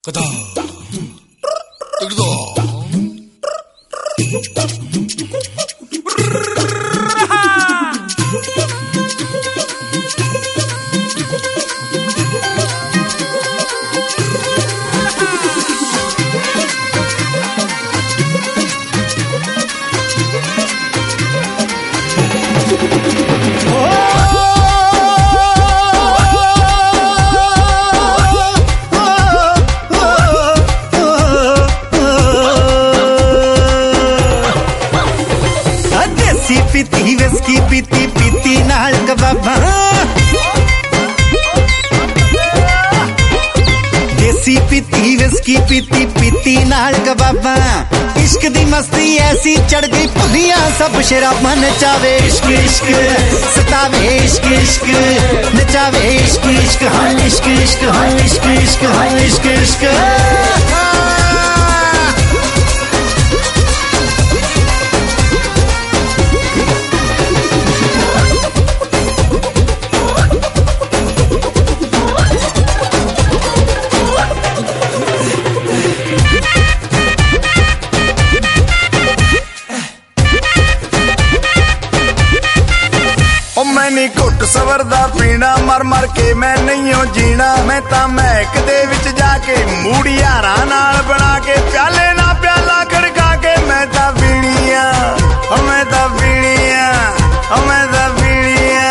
कदा पीती विस्की पीती पीती नाल कबाबा देसी पीती विस्की पीती पीती नाल कबाबा इश्क दी मस्ती ऐसी चढ़ गई भुलिया सब शराबा नचावे इश्क इश्क सतावे इश्क इश्क नचावे इश्क इश्क हाँ इश्क इश्क हाँ इश्क इश्क हाँ इश्क इश्क नहीं घुट सवरदा पीना मर मर के मैं नहीं हो जीना मैं तां महक दे विच जाके मूड़ी यारा नाल बना के प्याले ना प्याला खड़का के मैं तां पीणिया मैं तां पीणिया मैं तां पीणिया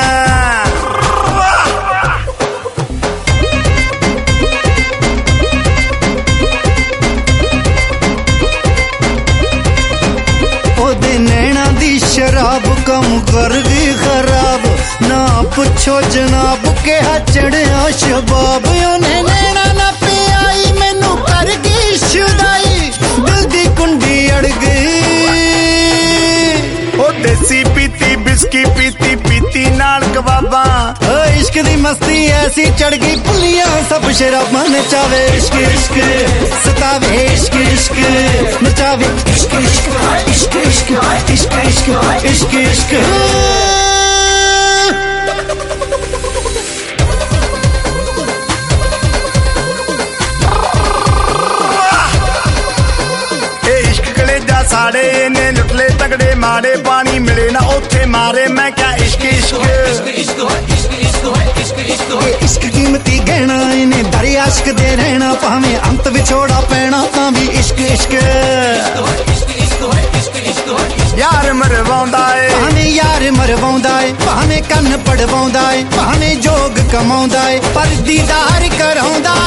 ओदे नैना दी शराब कम कर गई खराब ना पुछो जनाब के चढ़िया शबाब उन्हें नैना ना पियाई मैनू कर गई शुदाई दिल दी कुंडी अड़ गई ओ देसी पीती बिस्की पीती पीती नाल कबाबा इश्क दी मस्ती ऐसी चढ़ गई भुलिया सब शराबा नचावे इश्क इश्क सतावे इश्क इश्क नचावे इश्क इश्क इश्क इश्क इश्क इश्क इश्क इश्क साड़े ने लुटले तगड़े मारे पानी मिले ना उथे मारे मैं क्या इश्क इश्क इश्क कीमती गहना इन्हें दर आश्क दे रहना भावे अंत विछोड़ा पैना तां भी इश्क इश्क यार मरवाउंदा है भावे यार मरवाउंदा है भावे कन्न पड़वाउंदा है भावे जोग कमाउंदा है पर दीदार कराउंदा